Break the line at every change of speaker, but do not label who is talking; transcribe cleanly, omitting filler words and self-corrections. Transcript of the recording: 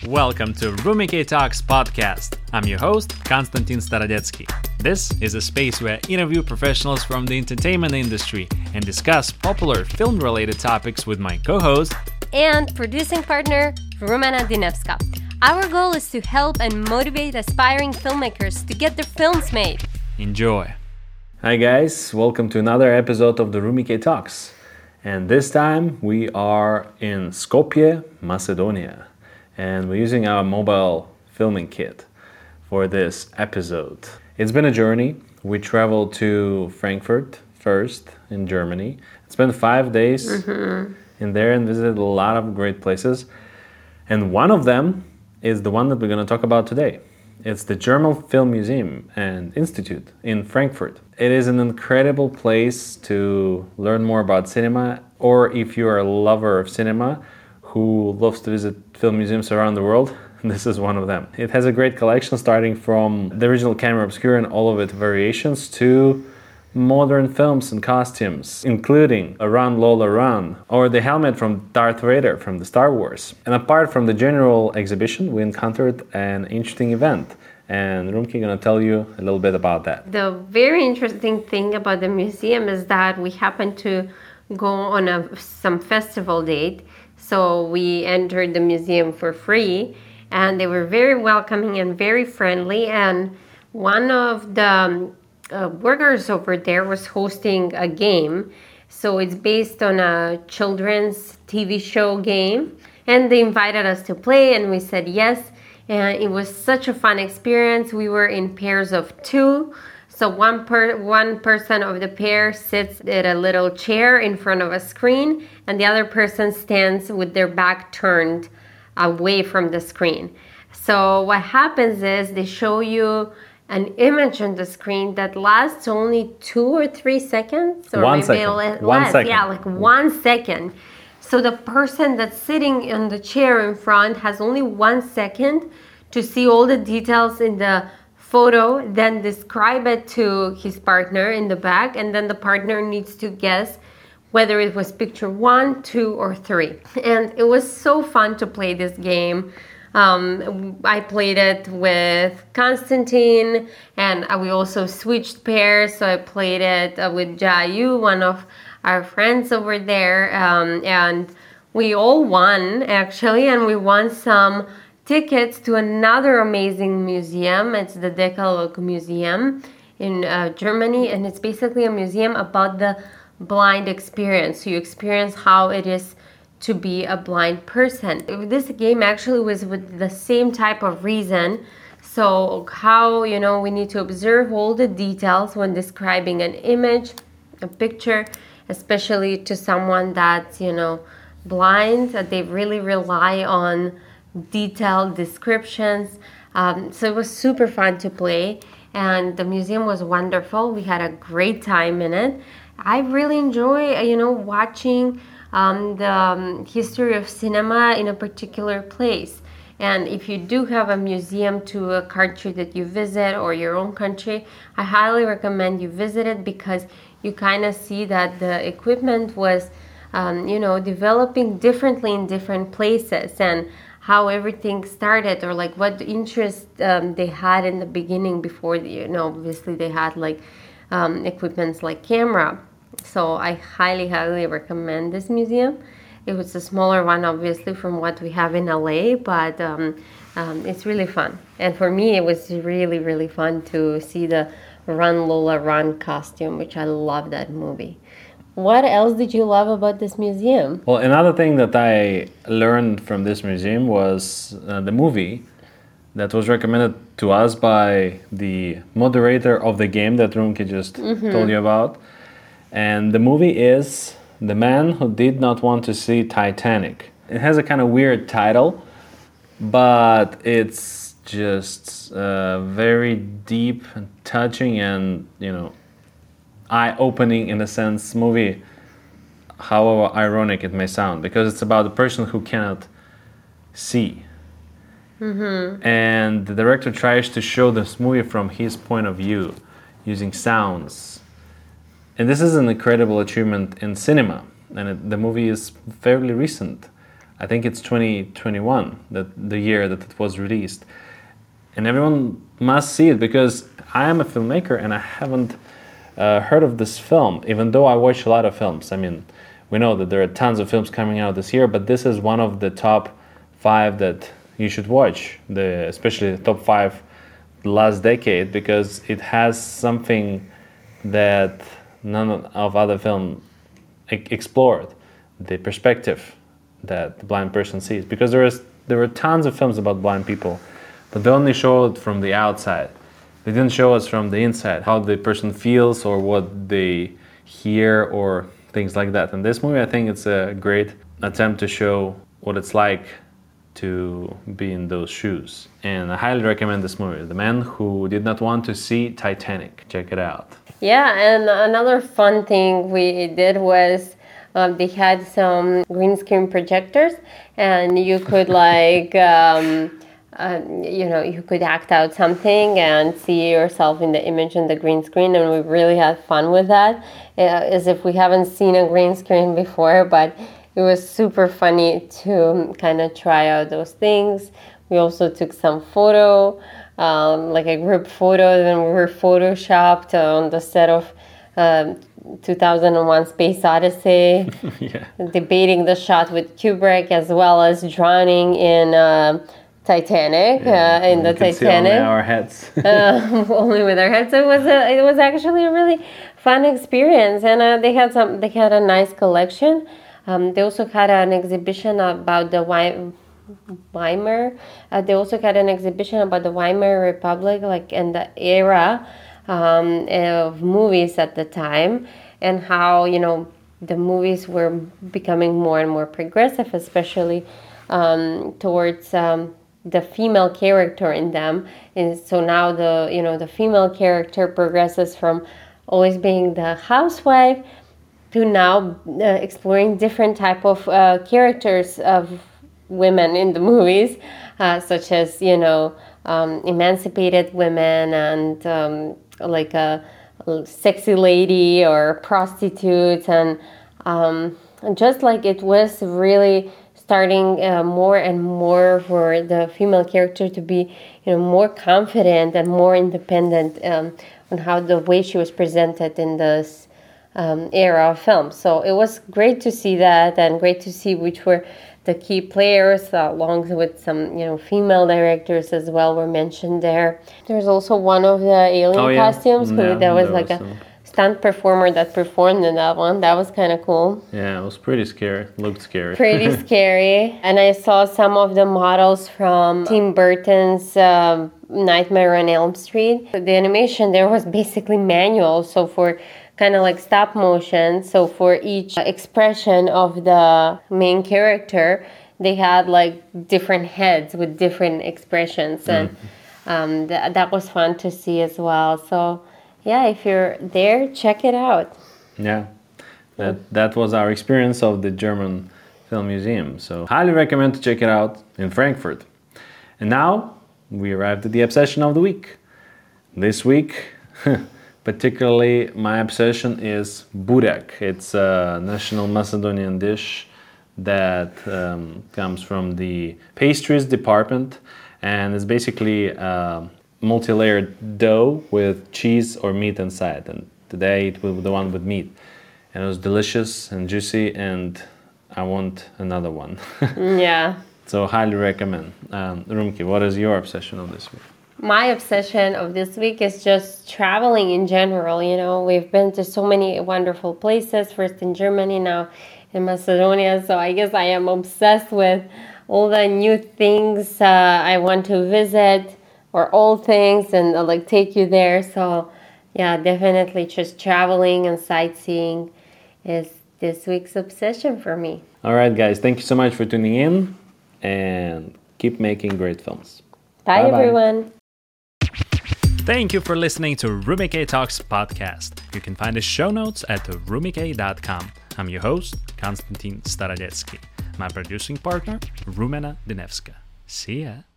Welcome to Rumike Talks podcast. I'm your host, Konstantin Starodetsky. This is a space where I interview professionals from the entertainment industry and discuss popular film-related topics with my co-host
and producing partner, Rumena Dinevska. Our goal is to help and motivate aspiring filmmakers to get their films made.
Enjoy. Hi guys, welcome to another episode of the Rumike Talks. And this time we are in Skopje, Macedonia. And we're using our mobile filming kit for this episode. It's been a journey. We traveled to Frankfurt first in Germany. Spent 5 days in there and visited a lot of great places. And one of them is the one that we're going to talk about today. It's the German Film Museum and Institute in Frankfurt. It is an incredible place to learn more about cinema, or if you're a lover of cinema who loves to visit film museums around the world, this is one of them. It has a great collection starting from the original Camera Obscura and all of its variations to modern films and costumes, including a Run Lola Run or the helmet from Darth Vader from the Star Wars. And apart from the general exhibition, we encountered an interesting event. And Rumke gonna tell you a little bit about that.
The very interesting thing about the museum is that we happened to go on some festival date. So we entered the museum for free, and they were very welcoming and very friendly. And one of the workers over there was hosting a game. So it's based on a children's TV show game, and they invited us to play, and we said yes. And it was such a fun experience. We were in pairs of two. So one person of the pair sits at a little chair in front of a screen, and the other person stands with their back turned away from the screen. So what happens is they show you an image on the screen that lasts only 2 or 3 seconds, or
one
maybe
second.
less.
1 second.
Yeah, like 1 second. So the person that's sitting in the chair in front has only 1 second to see all the details in the photo, then describe it to his partner in the back, and then the partner needs to guess whether it was picture 1, 2, or 3. And it was so fun to play this game. I played it with Konstantin, and we also switched pairs. So I played it with Jayu, one of our friends over there, and we all won actually, and we won some tickets to another amazing museum. It's the Decalogue Museum in Germany, and it's basically a museum about the blind experience. So you experience how it is to be a blind person. This game actually was with the same type of reason. So how, we need to observe all the details when describing an image, a picture, especially to someone that's, blind. They really rely on detailed descriptions. So it was super fun to play, and the museum was wonderful. We had a great time in it. I really enjoy, watching the history of cinema in a particular place. And if you do have a museum to a country that you visit or your own country, I highly recommend you visit it, because you kind of see that the equipment was, developing differently in different places, and how everything started, or like what interest they had in the beginning before, obviously they had like equipments like camera. So I highly, highly recommend this museum. It was a smaller one, obviously, from what we have in LA, but it's really fun. And for me, it was really, really fun to see the Run Lola Run costume, which I love that movie. What else did you love about this museum?
Well, another thing that I learned from this museum was the movie that was recommended to us by the moderator of the game that Rumke just told you about. And the movie is The Man Who Did Not Want to See Titanic. It has a kind of weird title, but it's just very deep and touching and, eye-opening in a sense movie, however ironic it may sound, because it's about a person who cannot see. And the director tries to show this movie from his point of view, using sounds. And this is an incredible achievement in cinema, and the movie is fairly recent. I think it's 2021, the year that it was released. And everyone must see it because I am a filmmaker and I haven't heard of this film, even though I watch a lot of films. I mean, we know that there are tons of films coming out this year, but this is one of the top 5 that you should watch, especially the top 5 last decade, because it has something that none of other film explored, the perspective that the blind person sees. Because there were tons of films about blind people, but they only showed from the outside. They didn't show us from the inside, how the person feels or what they hear or things like that. And this movie, I think it's a great attempt to show what it's like to be in those shoes. And I highly recommend this movie. The Man Who Did Not Want to See Titanic. Check it out.
Yeah, and another fun thing we did was they had some green screen projectors, and you could you could act out something and see yourself in the image in the green screen, and we really had fun with that, as if we haven't seen a green screen before, but it was super funny to kind of try out those things. We also took some photo, like a group photo, and we were photoshopped on the set of 2001 Space Odyssey,
Yeah.
debating the shot with Kubrick, as well as drowning in Titanic, in the Titanic.
See only our heads.
Only with our heads. So it was actually a really fun experience, and they had a nice collection. They also had an exhibition about the Weimar. They also had an exhibition about the Weimar Republic, like in the era of movies at the time, and how the movies were becoming more and more progressive, especially towards the female character in them. And so now the female character progresses from always being the housewife to now exploring different type of characters of women in the movies, such as emancipated women and like a sexy lady or prostitutes, and just like it was really starting more and more for the female character to be more confident and more independent on how the way she was presented in this era of film. So it was great to see that, and great to see which were the key players, along with some female directors as well were mentioned there. There's also one of the alien costumes there was like a stunt performer that performed in that one. That was kind of cool.
Yeah, it was pretty scary. Looked scary.
Pretty scary. And I saw some of the models from Tim Burton's Nightmare on Elm Street. The animation there was basically manual, so for kind of like stop motion. So for each expression of the main character, they had like different heads with different expressions, and that was fun to see as well. So yeah, if you're there, check it out.
Yeah, that was our experience of the German Film Museum. So highly recommend to check it out in Frankfurt. And now we arrived at the obsession of the week. This week, particularly my obsession is burek. It's a national Macedonian dish that comes from the pastries department, and it's basically multi-layered dough with cheese or meat inside, and today I ate with the one with meat, and it was delicious and juicy, and I want another one.
Yeah.
So highly recommend. Rumki, what is your obsession of this week?
My obsession of this week is just traveling in general. We've been to so many wonderful places, first in Germany, now in Macedonia, so I guess I am obsessed with all the new things I want to visit, or old things, and like take you there. So yeah, definitely just traveling and sightseeing is this week's obsession for me.
All right, guys, thank you so much for tuning in, and keep making great films.
Bye,
Bye-bye.
everyone.
Thank you for listening to Rumike Talks podcast. You can find the show notes at rumike.com. I'm your host, Konstantin Starodetsky. My producing partner, Rumena Dinevska. See ya.